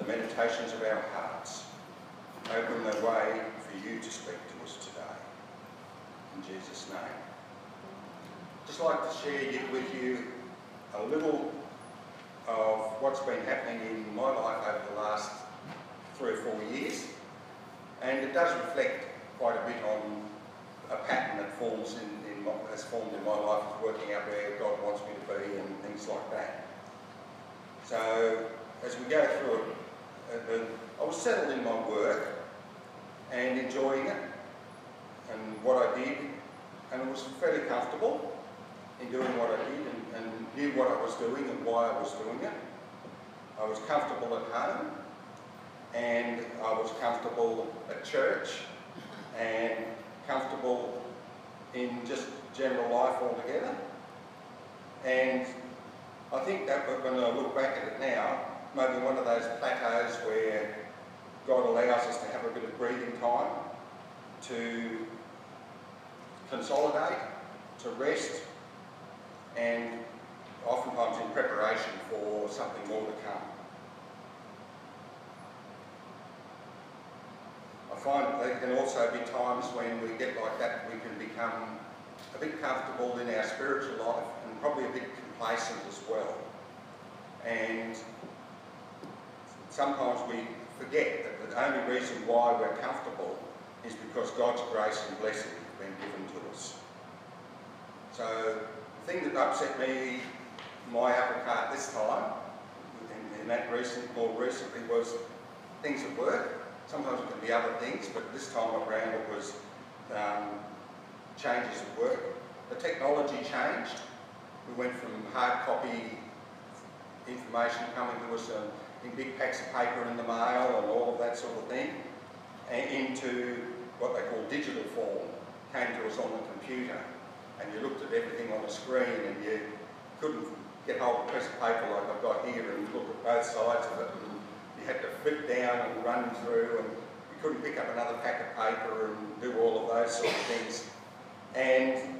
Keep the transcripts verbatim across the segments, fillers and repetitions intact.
the meditations of our hearts. Open the way for you to speak to us today. In Jesus' name. Just like to share with you a little of what's been happening in my life over the last three or four years. And it does reflect quite a bit on a pattern that forms in, in what has formed in my life, is working out where God wants me to be and things like that. So as we go through it, uh, I was settled in my work and enjoying it and what I did, and I was fairly comfortable in doing what I did and, and knew what I was doing and why I was doing it. I was comfortable at home and I was comfortable at church and comfortable in just general life altogether. And I think that when I look back at it now, maybe one of those plateaus where God allows us to have a bit of breathing time, to consolidate, to rest, and oftentimes in preparation for something more to come. I find there can also be times when we get like that, we can become a bit comfortable in our spiritual life and probably a bit complacent as well. And sometimes we forget that the only reason why we're comfortable is because God's grace and blessing have been given to us. So the thing that upset me, my apple cart this time, in, in that recent, more recently, was things at work. Sometimes it can be other things, but this time around it was um, changes at work. The technology changed. We went from hard copy information coming to us uh, in big packs of paper in the mail and all of that sort of thing, and into what they call digital form, came to us on the computer. And you looked at everything on the screen and you couldn't get hold of a piece of paper like I've got here and look at both sides of it. And you had to flip down and run through, and you couldn't pick up another pack of paper and do all of those sort of things. And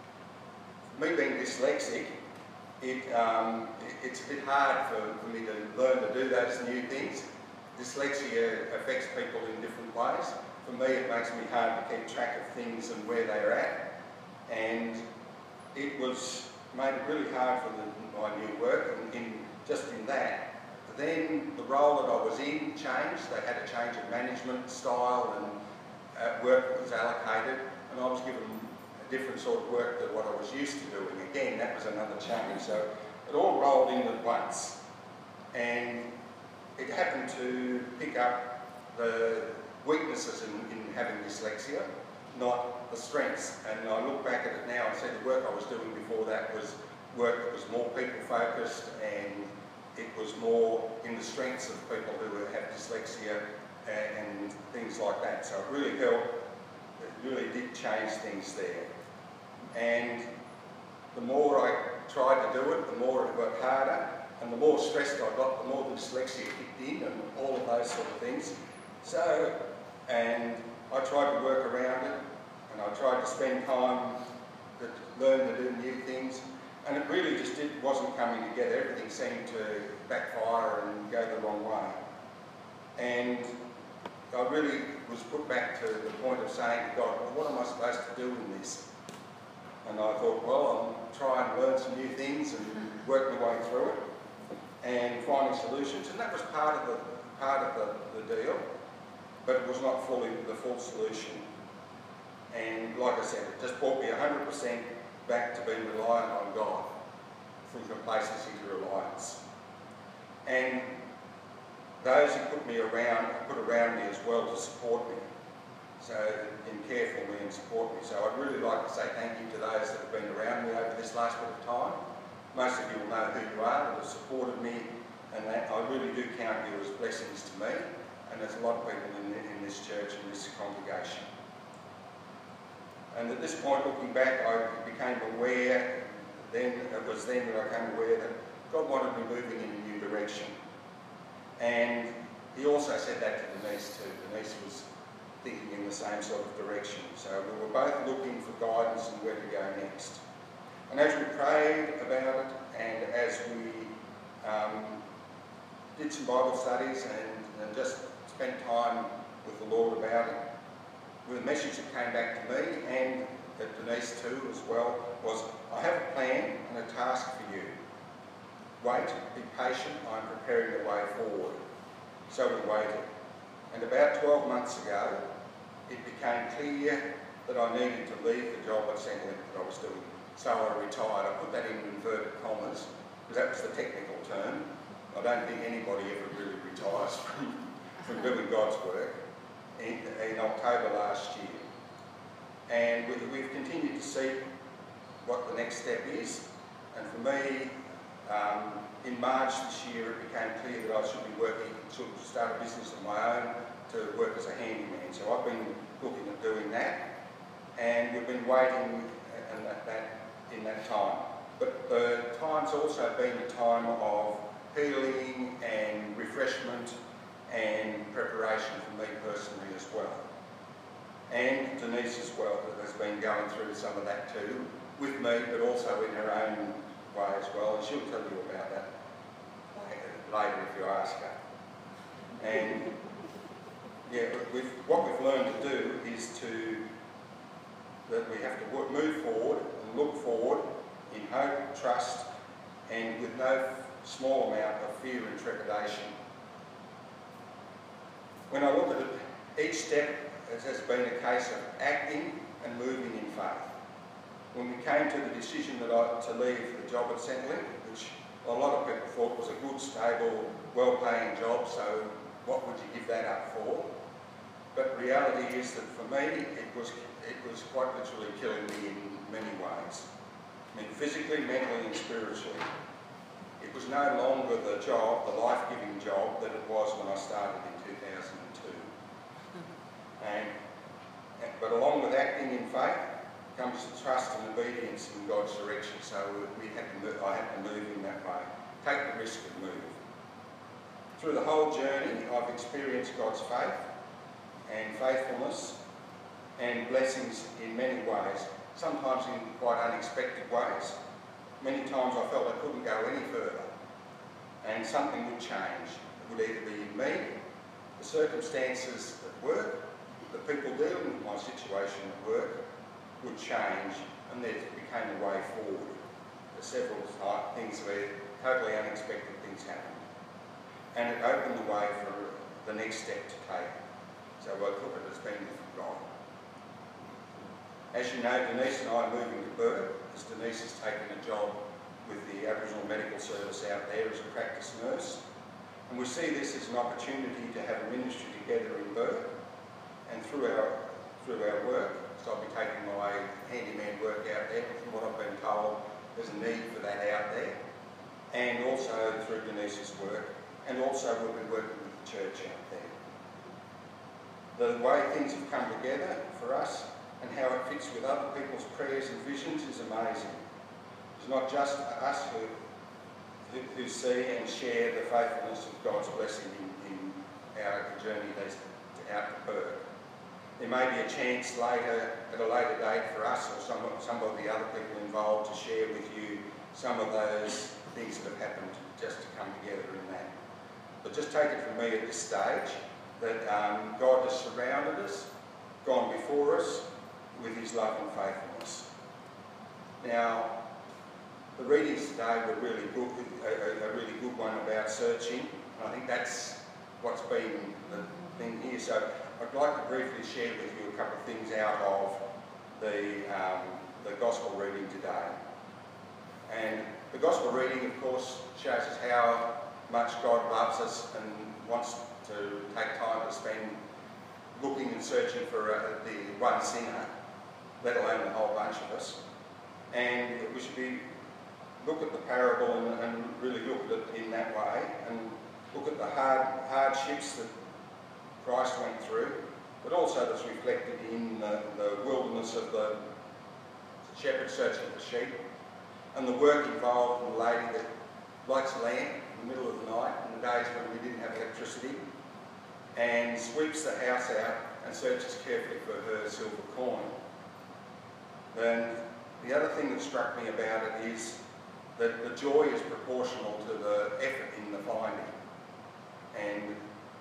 me being dyslexic, it, um, it, it's a bit hard for, for me to learn to do those new things. Dyslexia affects people in different ways. For me, it makes me hard to keep track of things and where they're at. And it was made it really hard for the, my new work, and in, just in that. Then the role that I was in changed. They had a change of management style, and uh, work was allocated, and I was given a different sort of work than what I was used to doing. Again, that was another change. So it all rolled in at once, and it happened to pick up the weaknesses in, in having dyslexia, not the strengths. And I look back at it now and see the work I was doing before that was work that was more people focused, and it was more in the strengths of people who have dyslexia and, and things like that. So it really helped, it really did change things there. And the more I tried to do it, the more it got harder, and the more stressed I got, the more the dyslexia kicked in and all of those sort of things. So, and I tried to work around it, and I tried to spend time to learn to do new things, and it really just did, wasn't coming together. Everything seemed to backfire and go the wrong way. And I really was put back to the point of saying to God, well, what am I supposed to do in this? And I thought, well, I'll try and learn some new things and work my way through it and finding solutions. And that was part of the, part of the, the deal, but it was not fully the full solution. And like I said, it just brought me one hundred percent back to being reliant on God, from complacency to reliance. And those who put me around, put around me as well to support me, so and care for me and support me. So I'd really like to say thank you to those that have been around me over this last bit of time. Most of you will know who you are, that have supported me, and that I really do count you as blessings to me. And there's a lot of people in, in this church and this congregation. And at this point, looking back, I became aware, then it was then that I became aware that God wanted me moving in a new direction. And he also said that to Denise too. Denise was thinking in the same sort of direction. So we were both looking for guidance and where to go next. And as we prayed about it, and as we um, did some Bible studies and, and just spent time with the Lord about it. The message that came back to me and at Denise too as well was, I have a plan and a task for you. Wait, be patient, I'm preparing the way forward. So we waited. And about twelve months ago, it became clear that I needed to leave the job at Centrelink that I was doing. So I retired. I put that in inverted commas, because that was the technical term. I don't think anybody ever really retires from, from doing God's work, in, in October last year. And we, we've continued to see what the next step is. And for me, um, in March this year, it became clear that I should be working, should start a business of my own to work as a handyman. So I've been looking at doing that, and we've been waiting in that, that, in that time. But the time's also been a time of healing and refreshment and preparation for me personally as well. And Denise as well, that has been going through some of that too, with me, but also in her own way as well, and she'll tell you about that later if you ask her. And yeah, we've, what we've learned to do is to, that we have to work, move forward and look forward in hope, trust, and with no small amount of fear and trepidation. When I look at it, each step has been a case of acting and moving in faith. When we came to the decision that I, to leave the job at Centrelink, which a lot of people thought was a good, stable, well-paying job, so what would you give that up for? But reality is that for me, it was, it was quite literally killing me in many ways. I mean, physically, mentally and spiritually. It was no longer the job, the life-giving job that it was when I started in two thousand two. And, but along with acting in faith comes the trust and obedience in God's direction. So we had to move, I had to move in that way. Take the risk and move. Through the whole journey, I've experienced God's faith and faithfulness and blessings in many ways, sometimes in quite unexpected ways. Many times I felt I couldn't go any further and something would change. It would either be in me, the circumstances at work, the people dealing with my situation at work would change, and there became a way forward. There's several things where totally unexpected things happened. And it opened the way for the next step to take. So I took it as being from God. As you know, Denise and I are moving to Bourke, as Denise has taken a job with the Aboriginal Medical Service out there as a practice nurse. And we see this as an opportunity to have a ministry together in Bourke. And through our, through our work, so I'll be taking my handyman work out there. From what I've been told, there's a need for that out there. And also through Denise's work. And also we'll be working with the church out there. The way things have come together for us and how it fits with other people's prayers and visions is amazing. It's not just us who, who, who see and share the faithfulness of God's blessing in, in our journey out to Bourke. There may be a chance later, at a later date for us or some, some of the other people involved to share with you some of those things that have happened just to come together in that. But just take it from me at this stage that um, God has surrounded us, gone before us with his love and faithfulness. Now, the readings today were really good, a, a really good one about searching. And I think that's what's been the thing here. So I'd like to briefly share with you a couple of things out of the, um, the Gospel reading today. And the Gospel reading, of course, shows us how much God loves us and wants to take time to spend looking and searching for uh, the one sinner, let alone the whole bunch of us. And we should be look at the parable and, and really look at it in that way, and look at the hard hardships that Christ went through, but also that's reflected in the, the wilderness of the shepherd searching for sheep, and the work involved in the lady that lights a lamp in the middle of the night in the days when we didn't have electricity, and sweeps the house out and searches carefully for her silver coin. Then the other thing that struck me about it is that the joy is proportional to the effort in the finding.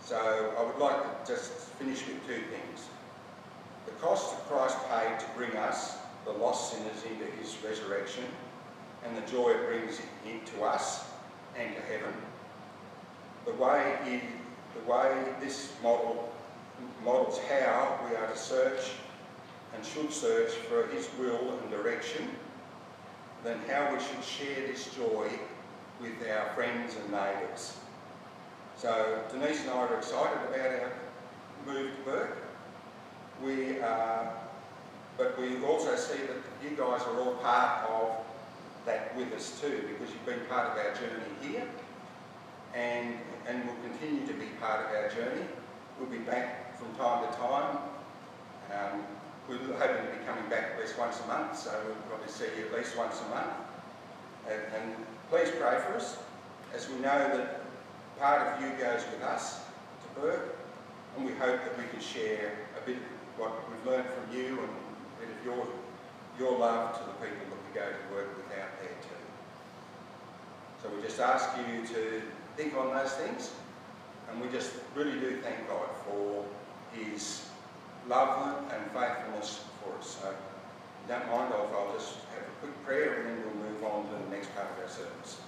So I would like to just finish with two things. The cost that Christ paid to bring us, the lost sinners, into his resurrection, and the joy it brings into us and to heaven. The way, he, the way this model models how we are to search and should search for his will and direction, then how we should share this joy with our friends and neighbours. So Denise and I are excited about our move to Bourke. We are, but we also see that you guys are all part of that with us too, because you've been part of our journey here, and and will continue to be part of our journey. We'll be back from time to time. Um, we're hoping to be coming back at least once a month, so we'll probably see you at least once a month. And, and please pray for us, as we know that part of you goes with us to Bourke, and we hope that we can share a bit of what we've learned from you and a bit of your, your love to the people that we go to work with out there too. So we just ask you to think on those things, and we just really do thank God for his love and faithfulness for us. So if you don't mind, I'll, I'll just have a quick prayer and then we'll move on to the next part of our service.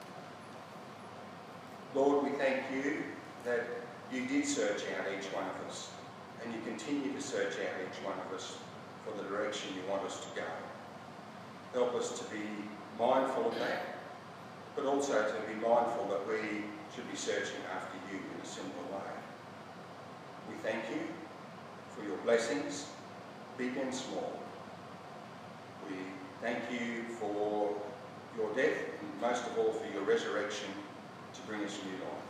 Lord, we thank you that you did search out each one of us, and you continue to search out each one of us for the direction you want us to go. Help us to be mindful of that, but also to be mindful that we should be searching after you in a similar way. We thank you for your blessings, big and small. We thank you for your death, and most of all for your resurrection to bring us new life.